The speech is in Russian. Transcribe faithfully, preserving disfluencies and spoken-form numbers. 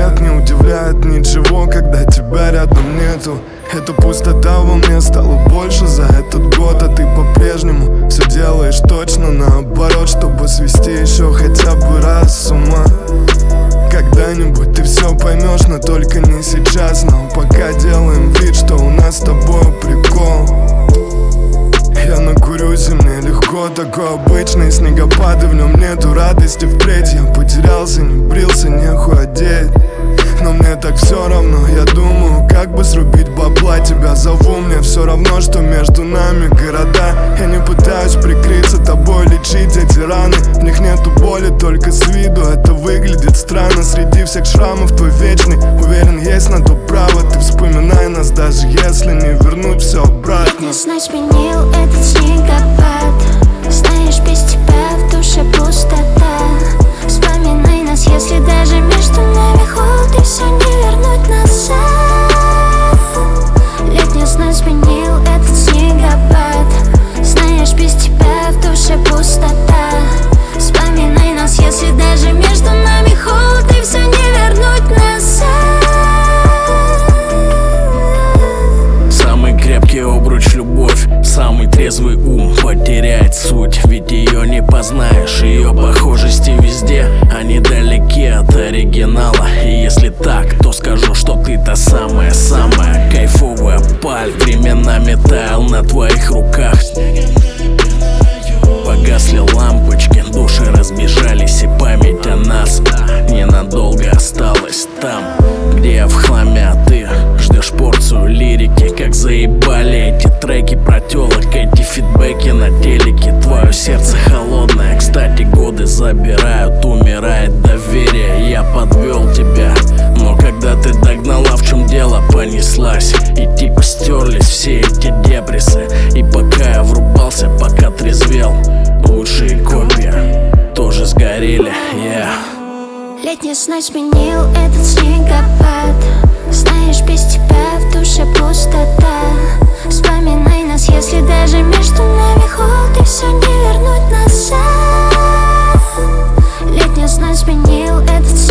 назад не удивляет ничего, когда тебя рядом нету. Эта пустота во мне стала больше за этот год, а ты по-прежнему все делаешь точно наоборот, чтобы свести еще хотя бы раз с ума. Когда-нибудь ты все поймешь, но только не сейчас. Но пока делаем вид, что у нас с тобой прикол. Я накурюсь, и мне легко, такой обычный снегопад, и в нем нету радости впредь. Я потерялся, не брился, нехуй одеть, но мне так все равно. Я думаю, как бы срубить бабла. Тебя зову, мне все равно, что между нами города. Я не пытаюсь прикрыться тобой, лечить эти раны. В них нету боли, только с виду это выглядит странно. Среди всех шрамов твой вечный, уверен, есть на то право. Ты вспоминай нас, даже если не вернуть все обратно. Не знать, сменил этот снегопад. Знаешь, без тебя в душе пустота. Вспоминай нас, если даже между нами холод, и все не вернуть назад. Летняя знать, сменил этот снегопад. Знаешь, без тебя в душе пустота. Вспоминай нас, если даже между нами холод, и все не вернуть назад. Самый крепкий обруч любовь, самый трезвый ум потеряет суть. Ведь ее не познаешь, ее похожести везде, они далеки от оригинала. И если так, то скажу, что ты та самая-самая кайфовая паль. Временами таял на твоих руках. Погасли лампочки, души разбежались, и память о нас ненадолго осталась там, где я в хламе, а ты ждешь порцию лирики. Как заебали эти треки про телок, эти фидбэки на телеке. Твое сердце холодное, кстати, годы забирают, умирает доверие. Я подвел тебя, но когда ты догнала, в чем дело, понеслась. И типа стерлись все эти депрессы. И пока я врубался, пока трезвел, лучшие копии тоже сгорели, yeah. Летняя знать, сменил этот снегопад. Знаешь, без тебя в душе пустота. Вспоминай нас, если даже между нами холод, и все не вернуть назад. Летняя знать, сменил этот снегопад.